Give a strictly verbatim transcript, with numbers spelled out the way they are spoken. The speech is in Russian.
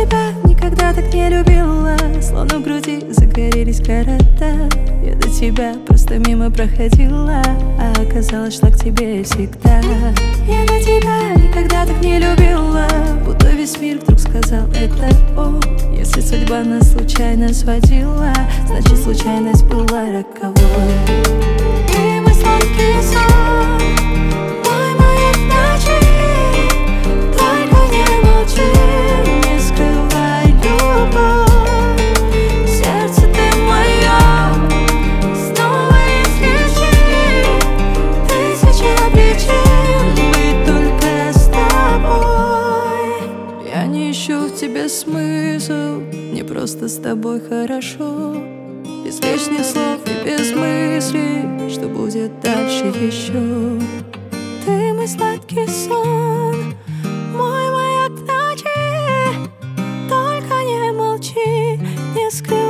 тебя никогда так не любила, словно в груди загорелись города. Я до тебя просто мимо проходила, а оказалось, шла к тебе всегда. Я на тебя никогда так не любила, будто весь мир вдруг сказал это он. Если судьба нас случайно сводила, значит случайность была роковой. Ты мой сладкий сон, мой маяк в ночи. Только не молчи, не скрывай любовь. Сердце ты мое, снова излечи. Тысяча причин быть только с тобой. Я не ищу в тебе смысл, мне просто с тобой хорошо. Без лишних слов и без мыслей, что будет дальше еще. Ты мой сладкий сон, мой маяк в ночи. Только не молчи, не скрывай.